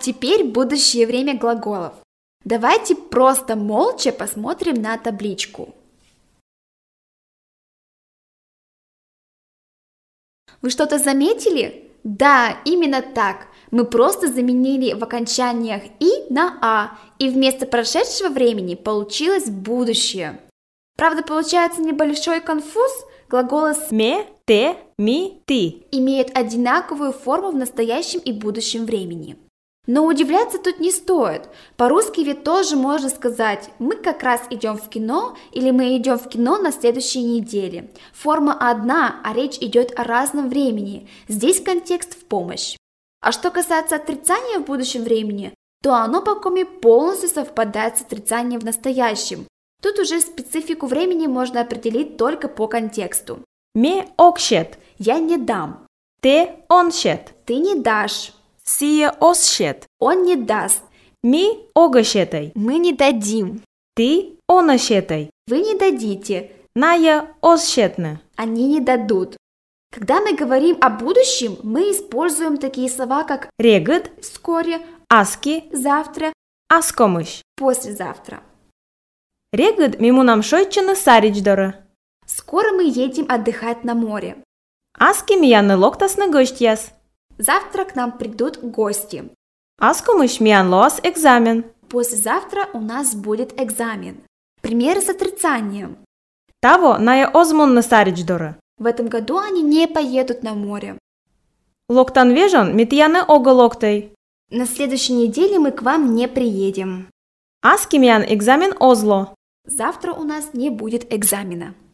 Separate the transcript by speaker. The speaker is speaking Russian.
Speaker 1: теперь будущее время глаголов. Давайте просто молча посмотрим на табличку. Вы что-то заметили? Да, именно так. Мы просто заменили в окончаниях «и» на «а», и вместо прошедшего времени получилось будущее. Правда, получается небольшой конфуз. Глаголы
Speaker 2: ме, те, ми, ты
Speaker 1: имеют одинаковую форму в настоящем и будущем времени. Но удивляться тут не стоит. По-русски ведь тоже можно сказать «мы как раз идем в кино» или «мы идем в кино на следующей неделе». Форма одна, а речь идет о разном времени. Здесь контекст в помощь. А что касается отрицания в будущем времени, то оно по коме полностью совпадает с отрицанием в настоящем. Тут уже специфику времени можно определить только по контексту.
Speaker 2: ме окшет,
Speaker 1: Я не дам.
Speaker 2: те оншет,
Speaker 1: Ты не дашь.
Speaker 2: сие осшет,
Speaker 1: Он не даст.
Speaker 2: ми огашетай,
Speaker 1: Мы не дадим.
Speaker 2: ты онашетай,
Speaker 1: Вы не дадите.
Speaker 2: ная осшетне.
Speaker 1: Они не дадут. Когда мы говорим о будущем, мы используем такие слова, как
Speaker 2: Регът,
Speaker 1: вскоре,
Speaker 2: аски,
Speaker 1: завтра,
Speaker 2: аскомыш.
Speaker 1: послезавтра.
Speaker 2: Регът мимунам шойчена саричдора.
Speaker 1: Скоро мы едем отдыхать на море.
Speaker 2: Аски мияны локтас на гостьяс.
Speaker 1: Завтра к нам придут гости.
Speaker 2: Аскомыш миян лоас экзамен.
Speaker 1: Послезавтра у нас будет экзамен. Примеры с отрицанием.
Speaker 2: Таво ная озмон на саричдора.
Speaker 1: В этом году они не поедут на море.
Speaker 2: Локтан вежон митияны ога локтай.
Speaker 1: На следующей неделе мы к вам не приедем.
Speaker 2: Аски миян экзамен озло.
Speaker 1: Завтра у нас не будет экзамена.